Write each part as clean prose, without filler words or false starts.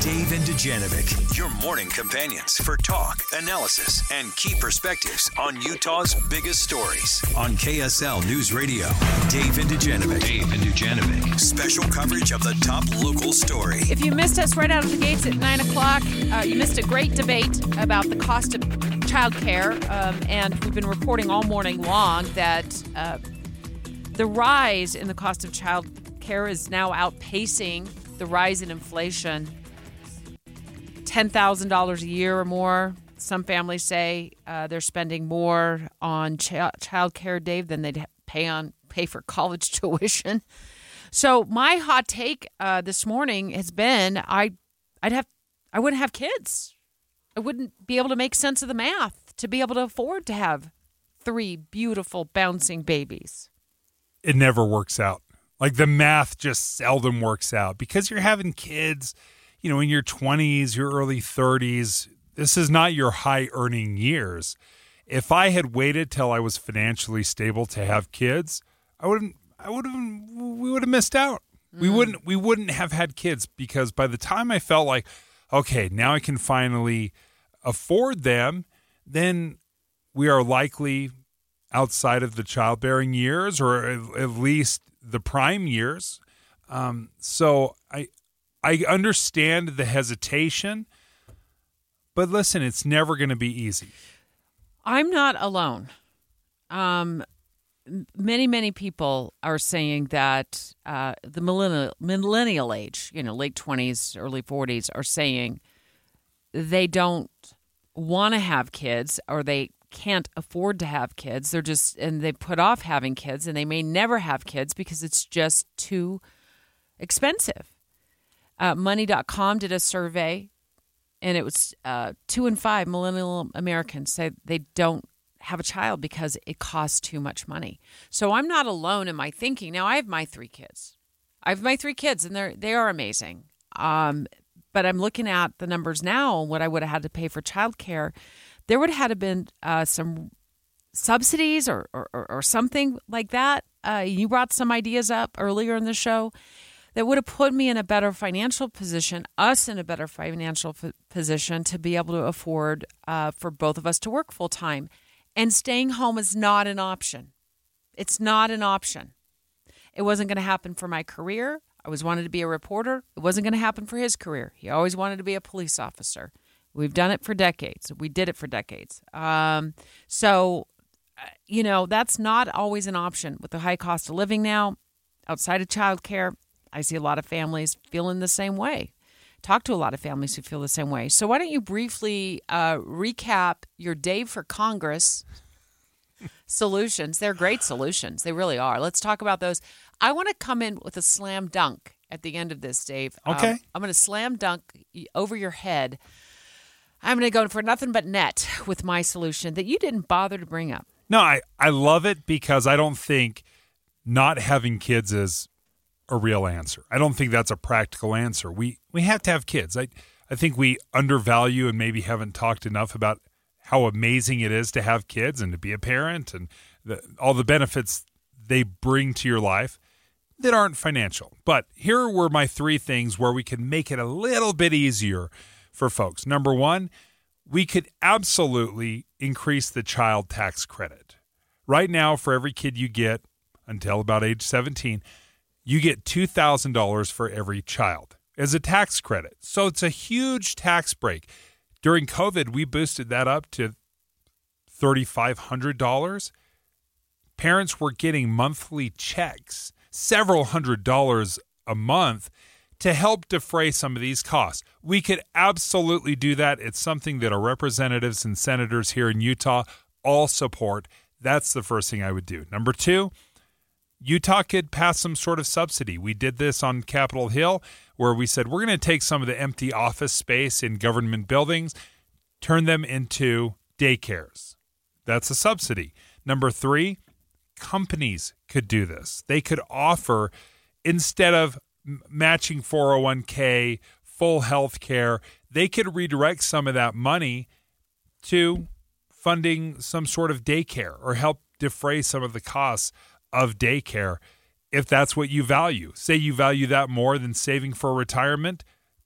Dave and Dujanovic, your morning companions for talk, analysis, and key perspectives on Utah's biggest stories. On KSL News Radio, Dave and Dujanovic. Dave and Dujanovic. Special coverage of the top local story. If you missed us right out of the gates at 9 o'clock, you missed a great debate about the cost of childcare, and we've been reporting all morning long that the rise in the cost of childcare is now outpacing the rise in inflation. $10,000 a year or more. Some families say they're spending more on childcare, Dave, than they'd pay for college tuition. So my hot take this morning has been I wouldn't have kids. I wouldn't be able to make sense of the math to be able to afford to have 3 beautiful bouncing babies. It never works out. Like the math just seldom works out because you're having kids, in your 20s, your early 30s. This is not your high earning years. If I had waited till I was financially stable to have kids, we would have missed out. We wouldn't have had kids because by the time I felt like, okay, now I can finally afford them, then we are likely outside of the childbearing years or at least the prime years. So I understand the hesitation, but listen, it's never going to be easy. I'm not alone. Many people are saying that the millennial age, late 20s, early 40s, are saying they don't want to have kids or they can't afford to have kids. They put off having kids and they may never have kids because it's just too expensive. Money.com did a survey and it was 2 in 5 millennial Americans say they don't have a child because it costs too much money. So I'm not alone in my thinking. Now I have my 3 kids. And they are amazing. But I'm looking at the numbers now and what I would have had to pay for childcare. There would have had to been some subsidies or something like that. You brought some ideas up earlier in the show that would have put me in a better financial position, us in a better financial position to be able to afford for both of us to work full time. And staying home is not an option. It's not an option. It wasn't going to happen for my career. I always wanted to be a reporter. It wasn't going to happen for his career. He always wanted to be a police officer. We've done it for decades. We did it for decades. So, that's not always an option with the high cost of living now. Outside of childcare, I see a lot of families feeling the same way. Talk to a lot of families who feel the same way. So why don't you briefly recap your Dave for Congress solutions? They're great solutions. They really are. Let's talk about those. I want to come in with a slam dunk at the end of this, Dave. Okay. I'm going to slam dunk over your head. I'm going to go for nothing but net with my solution that you didn't bother to bring up. No, I love it because I don't think not having kids is a real answer. I don't think that's a practical answer. We have to have kids. I think we undervalue and maybe haven't talked enough about how amazing it is to have kids and to be a parent and all the benefits they bring to your life that aren't financial. But here were my 3 things where we can make it a little bit easier for folks. Number 1, we could absolutely increase the child tax credit. Right now, for every kid you get until about age 17, you get $2,000 for every child as a tax credit. So it's a huge tax break. During COVID, we boosted that up to $3,500. Parents were getting monthly checks, several $100s a month, to help defray some of these costs. We could absolutely do that. It's something that our representatives and senators here in Utah all support. That's the first thing I would do. Number 2, Utah could pass some sort of subsidy. We did this on Capitol Hill where we said we're going to take some of the empty office space in government buildings, turn them into daycares. That's a subsidy. Number 3, companies could do this. They could offer, instead of matching 401k, full health care, they could redirect some of that money to funding some sort of daycare or help defray some of the costs of daycare if that's what you value. Say you value that more than saving for retirement,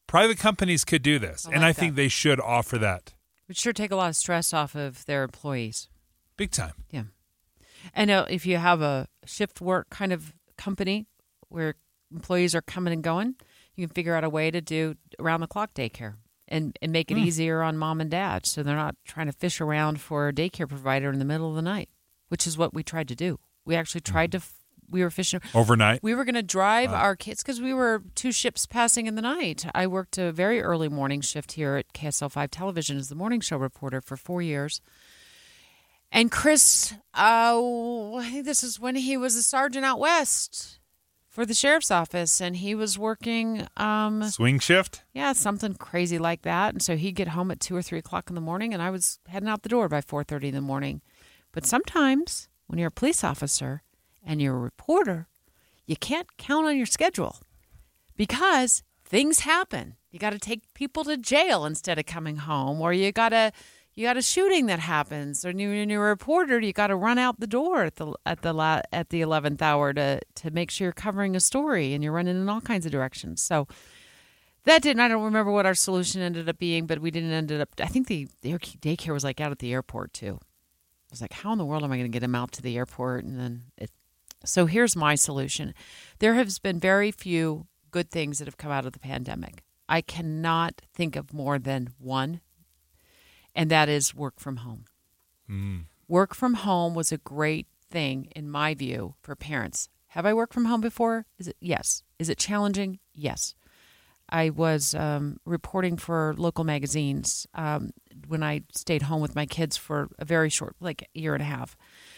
Private companies could do this, and I think they should offer that. It would sure take a lot of stress off of their employees. Big time. Yeah. And if you have a shift work kind of company where employees are coming and going, you can figure out a way to do around-the-clock daycare and make it easier on mom and dad so they're not trying to fish around for a daycare provider in the middle of the night, which is what we tried to do. We actually tried to we were fishing overnight. We were going to drive our kids because we were 2 ships passing in the night. I worked a very early morning shift here at KSL 5 Television as the morning show reporter for 4 years. And Chris, I think this is when he was a sergeant out west for the sheriff's office, and he was working swing shift. Yeah, something crazy like that. And so he'd get home at 2 or 3 o'clock in the morning, and I was heading out the door by 4:30 in the morning. But sometimes when you're a police officer and you're a reporter, you can't count on your schedule because things happen. You got to take people to jail instead of coming home, or you got a shooting that happens, or when you're a reporter, you got to run out the door at the 11th hour to make sure you're covering a story, and you're running in all kinds of directions. So that didn't. I don't remember what our solution ended up being, but we didn't end up. I think the daycare was like out at the airport too. I was like, how in the world am I going to get him out to the airport? And then so here's my solution. There has been very few good things that have come out of the pandemic. I cannot think of more than one, and that is work from home. Work from home was a great thing, in my view, for parents. Have I worked from home before? Yes. Is it challenging? Yes. I was reporting for local magazines when I stayed home with my kids for a very short, like a year and a half.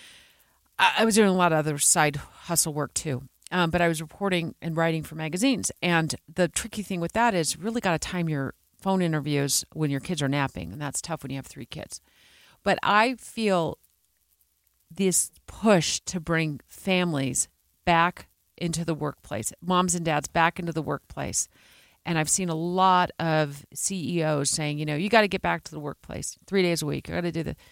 I was doing a lot of other side hustle work too, but I was reporting and writing for magazines. And the tricky thing with that is really got to time your phone interviews when your kids are napping, and that's tough when you have 3 kids. But I feel this push to bring families back into the workplace, moms and dads back into the workplace. And I've seen a lot of CEOs saying, you got to get back to the workplace 3 days a week. You got to do the.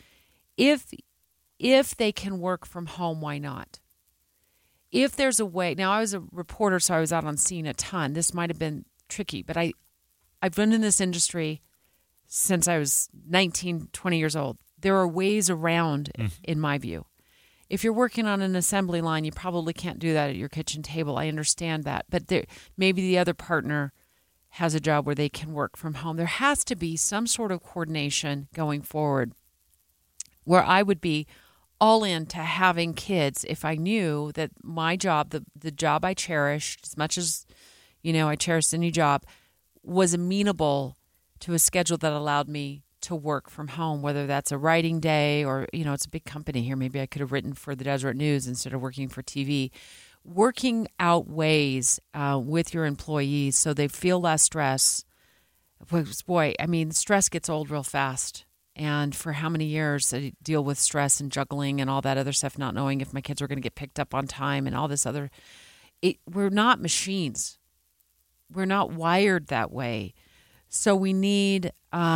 If they can work from home, why not? If there's a way. Now, I was a reporter, so I was out on scene a ton. This might have been tricky, but I've been in this industry since I was 19, 20 years old. There are ways around, in my view. If you're working on an assembly line, you probably can't do that at your kitchen table. I understand that. But maybe the other partner has a job where they can work from home. There has to be some sort of coordination going forward where I would be all in to having kids if I knew that my job, the job I cherished as much as, I cherished any job, was amenable to a schedule that allowed me to work from home, whether that's a writing day or, it's a big company here. Maybe I could have written for the Deseret News instead of working for TV. Working out ways with your employees so they feel less stress. Boy, stress gets old real fast. And for how many years I deal with stress and juggling and all that other stuff, not knowing if my kids were going to get picked up on time and all this other. We're not machines. We're not wired that way. So we need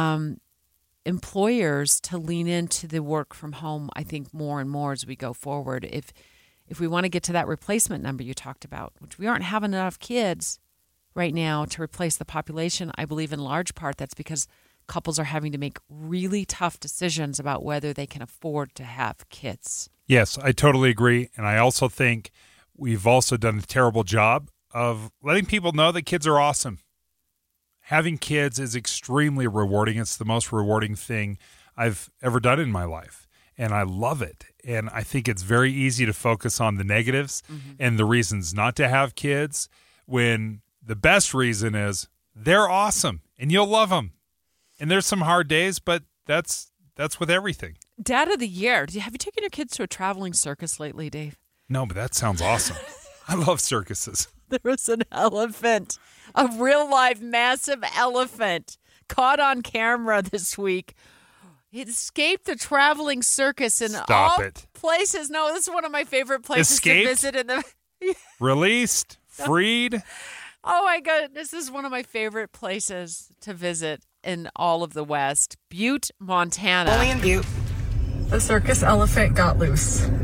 employers to lean into the work from home, I think, more and more as we go forward. If we want to get to that replacement number you talked about, which we aren't having enough kids right now to replace the population, I believe in large part that's because couples are having to make really tough decisions about whether they can afford to have kids. Yes, I totally agree. And I also think we've also done a terrible job of letting people know that kids are awesome. Having kids is extremely rewarding. It's the most rewarding thing I've ever done in my life. And I love it. And I think it's very easy to focus on the negatives and the reasons not to have kids when the best reason is they're awesome and you'll love them. And there's some hard days, but that's with everything. Dad of the year. Have you taken your kids to a traveling circus lately, Dave? No, but that sounds awesome. I love circuses. There was an elephant, a real live massive elephant caught on camera this week. It escaped the traveling circus in places. No, this is one of my favorite places to visit. Released, freed. Oh my God, this is one of my favorite places to visit in all of the West. Butte, Montana. Only in Butte. The circus elephant got loose.